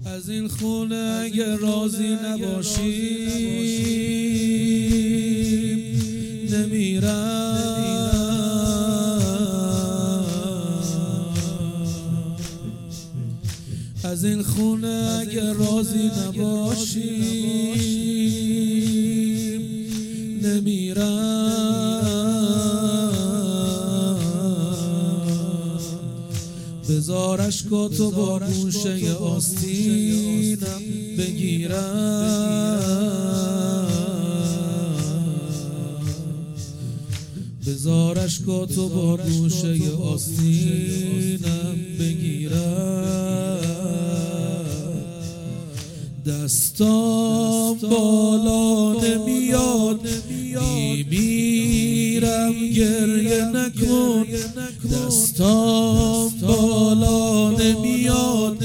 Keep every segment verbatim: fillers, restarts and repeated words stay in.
از این خونه اگه راضی نباشی نمیرم. از این خونه اگه راضی نباشی نمیرم. بذار اشکاتو با گوشه آستینم بگیرم. بذار اشکاتو با گوشه آستینم بگیرم. دستام بالا نمیاد میمیرم گریه نکن. دستام بالا نمیاد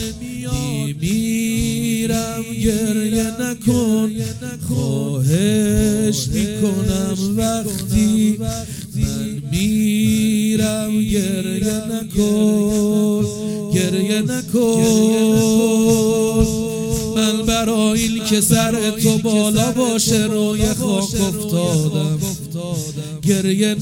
میمیرم گریه نکن. خواهش میکنم وقتی من میرم گریه نکن، گریه نکن. من برای این که سر تو بالا باشه روی خاک افتادم. گریه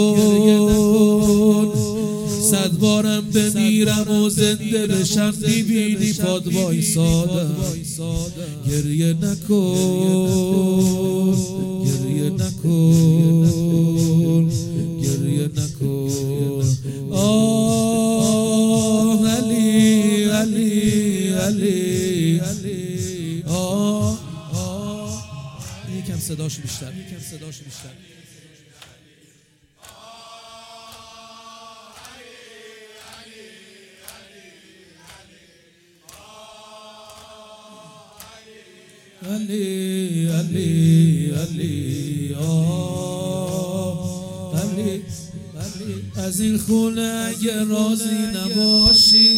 نکن. صد بارم بمیرم و زنده بشم میبینی پاد وایسادم. گریه نکن، گریه نکن، گریه نکن. آه علی علی علی علی. آه آه یکم صداش بیشتر، یکم صداش بیشتر. علی علی علی آه علی علی. از این خونه اگه راضی نباشی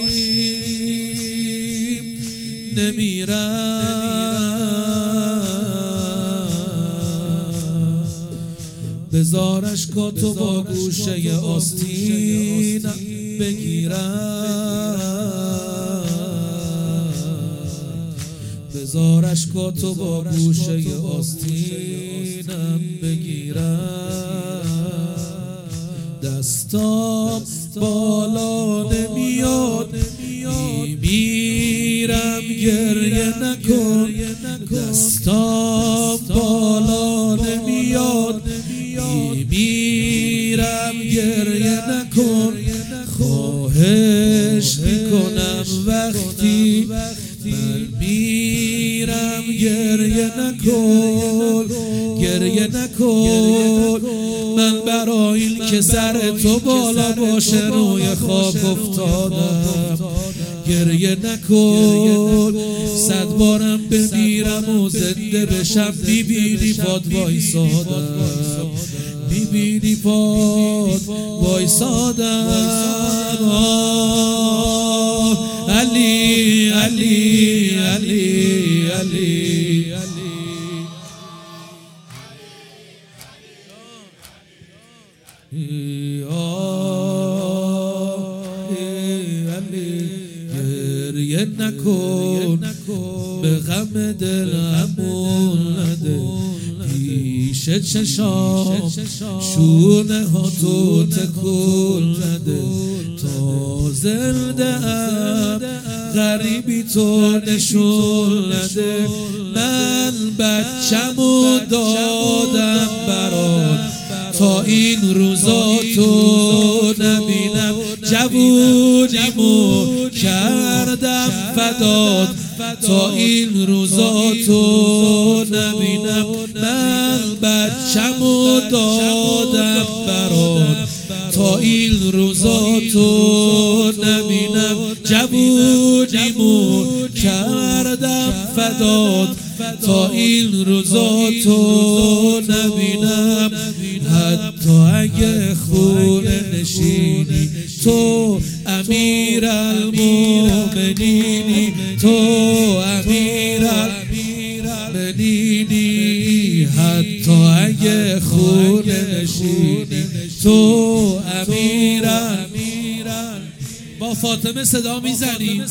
نمیرم. بذار اشکاتو با گوشه آستینم بگیرم. بذار اشکاتو با گوشه آستینم بگیرم. دستام بالا نمیاد میمیرم گریه نکن. دستام بالا نمیاد میمیرم گریه نکن. خواهش میکنم وقتی من میرم گریه نکن، گریه نکن. من برای این که سر تو بالا باشه روی خاک افتادم. گریه نکن. صد بارم بمیرم و زنده بشم میبینی پاد وایسادم. میبینی پاد وایسادم. علی علی علی علی علی. گریه نکن به غم دلمون نده. پیش چشام شونه ها تو تکون نده. تا زنده ام غریبی تو نشون نده. من بچه‌مو دادم برات تا این روزا تو نبینم. جوونیمو کردم فدات تا این روزا تو نبینم. من بچه‌مو دادم برات تا این روزا تو نبینم. جوونیمو کردم فدات تا این روزا تو نبینم. حتی اگه خونه نشینی تو امیرالمومنینی، تو امیرالمومنینی. حتی اگه خونه نشینی تو امیرالمومنینی. با فاطمه صدا میزنی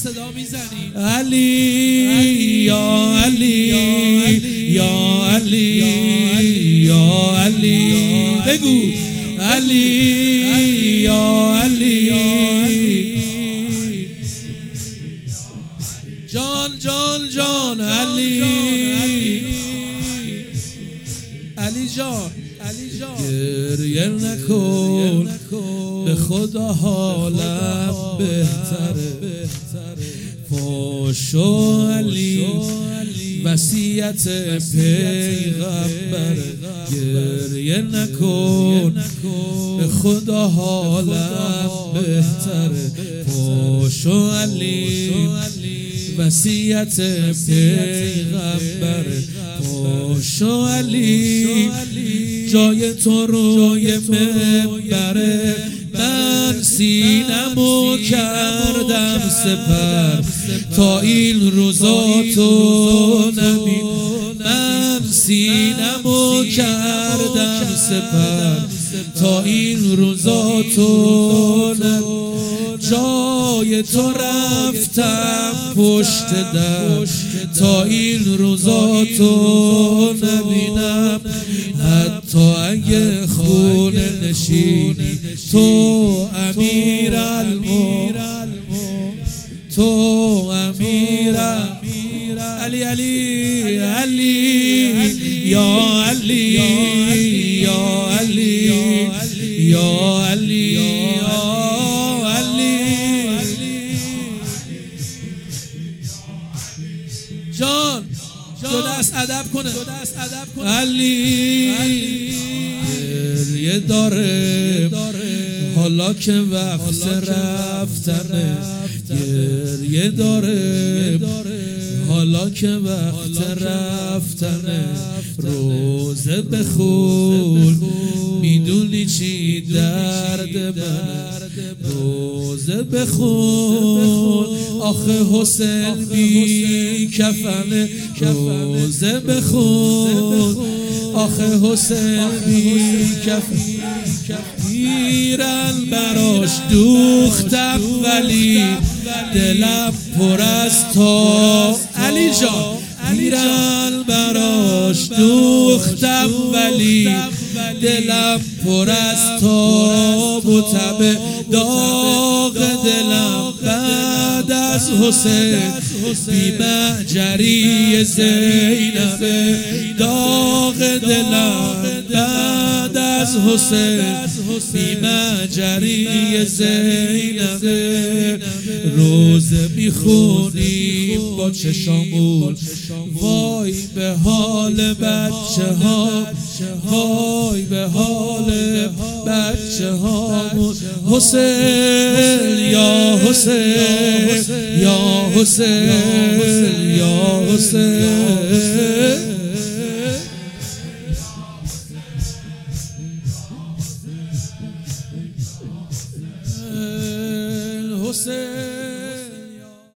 علی یا علی یا علی یا علی بگو علی یا علی جان جان جان علی علی جان علی جان گریه نکن به خدا حالم بهتره فاشو علی وصیت پیغمبر گریه نکن به خدا حالم بهتره فاشو علی وصیت پیغمبر فاشو علی جای تو روی منبره من سینمو کردم سپر تا این روزا تو نبین من سینمو کردم سپر تا این روزا تو نبین جای تو رفتم پشت در تا این روزا تو نبینم حتی اگه خونه نشینی تو امیر المومنین تو امیر علی علی علی یا علی یا علی یا علی جان دو دست ادب کنه علی گریه داره حالا که وقت رفتنه گریه داره حالا که وقت رفتنه روزه بخون میدونی چی درد منه روزه بخون آخه حسین بی کفنه روزه بخون آخه حسین بی کفنه پیرن براش دوختم ولی دلم پر از تا علی جان پیرن براش دوختم ولی دلم پر از تاب و تب داغ دلم بعد از حسین بی مهجری زینب داغ دلم بعد از حسین بی مهجری زینب روزه میخونیم با چشامون وای به حال بچه ها وای به حال بچه هامون حسین یا حسین یا حسین یا حسین حسین